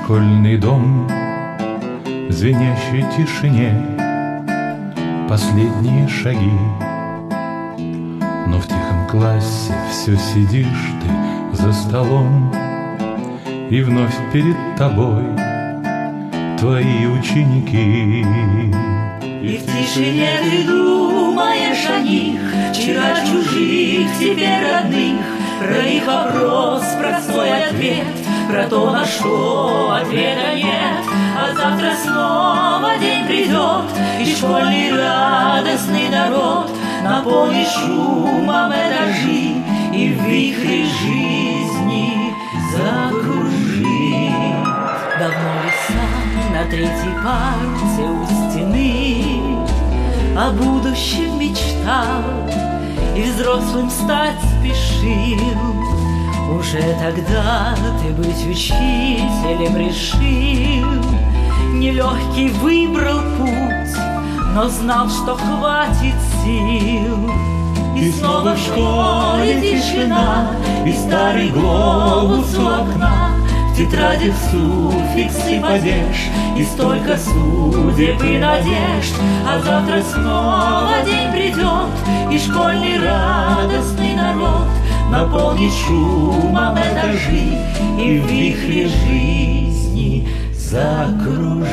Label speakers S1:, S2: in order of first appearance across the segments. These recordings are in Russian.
S1: школьный дом, в звенящей тишине последние шаги. Но в тихом классе все сидишь ты за столом, и вновь перед тобой твои ученики.
S2: И в тишине ты думаешь о них, вчера чужих, теперь родных, про их вопрос, простой ответ, про то, на что ответа нет. А завтра снова день придет, и школьный радостный народ наполнит шумом этажи и в вихре жизни закружит. Давно весна на третьей парте у стены о будущем мечтал и взрослым стать спешил. Уже тогда ты быть учителем решил. Нелегкий выбрал путь, но знал, что хватит сил. И снова в школе тишина, и старый глобус у окна. В тетрадях суффиксы падеж, и столько судеб и надежд. А завтра снова день придет, и школьный радостный народ наполнит шумом этажи и в вихре жизни закружит.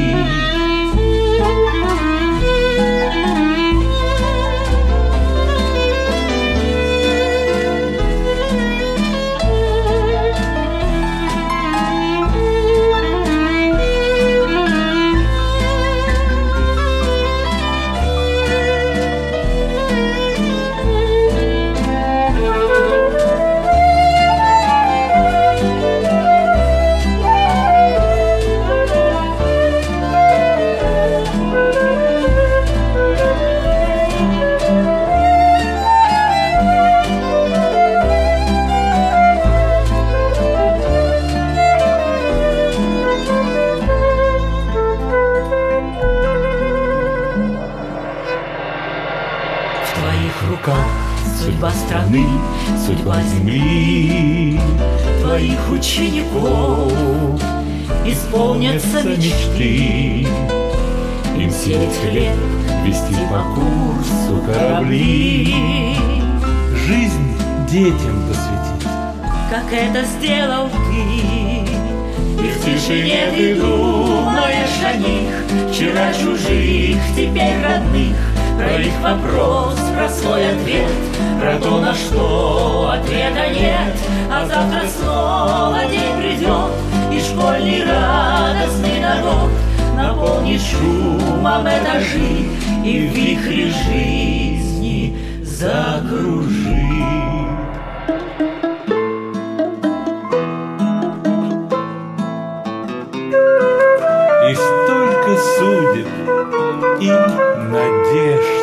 S2: В твоих руках судьба страны, судьба земли. Твоих учеников исполнятся мечты. Им 7 лет вести по курсу корабли.
S1: Жизнь детям посвятить,
S2: как это сделал ты. И в тишине ты думаешь о них, вчера чужих, теперь родных. Про их вопрос, про свой ответ, про то, на что ответа нет. А завтра снова день придет, и школьный радостный народ наполнит шумом этажи и в вихре жизни закружит.
S1: и столько судеб и надежд.